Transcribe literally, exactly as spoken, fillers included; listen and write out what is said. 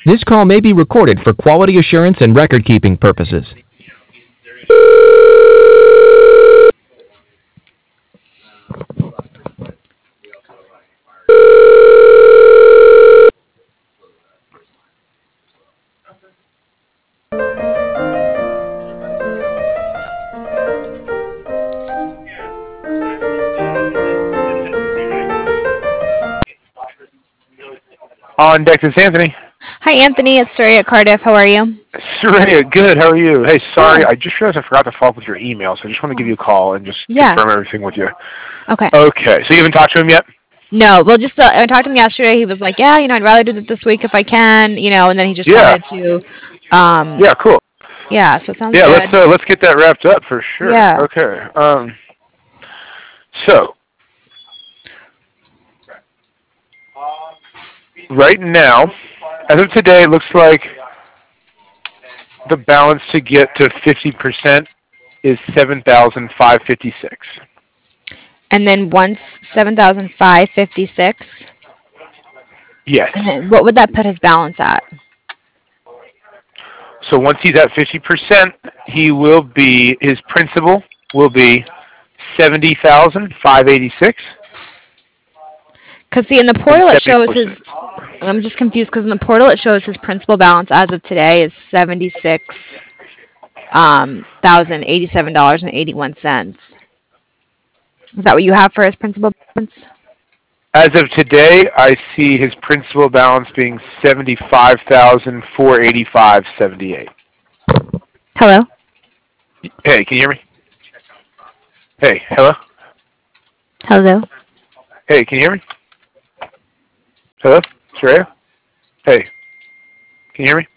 This call may be recorded for quality assurance and record-keeping purposes. On deck is Anthony. Hi, Anthony. It's Surrey at Cardiff. How are you? Surya, good. How are you? Hey, sorry, Good. I just realized I forgot to follow up with your email, so I just want to give you a call and just Yeah. confirm everything with you. Okay. Okay, so you haven't talked to him yet? No, well, just uh, I talked to him yesterday. He was like, "Yeah, you know, I'd rather do it this week if I can, you know." And then he just Yeah. wanted to, um, Yeah, cool. yeah. So it sounds Yeah, good. let's uh, let's get that wrapped up for sure. Yeah. Okay. Um. So right now, as of today, it looks like the balance to get to fifty percent is seven thousand five fifty six. And then once seven thousand five fifty six. Yes. And then what would that put his balance at? So once he's at fifty percent, he will be, his principal will be seventy thousand five eighty six. Because see, in the portal it shows his. I'm just confused because in the portal it shows his principal balance as of today is seventy six um thousand eighty seven dollars and eighty one cents. Is that what you have for his principal balance? As of today, I see his principal balance being seventy five thousand four eighty five seventy eight. Hello. Hey, can you hear me? Hey, hello. Hello. Hey, can you hear me? Hello, Saraya. Hey, can you hear me?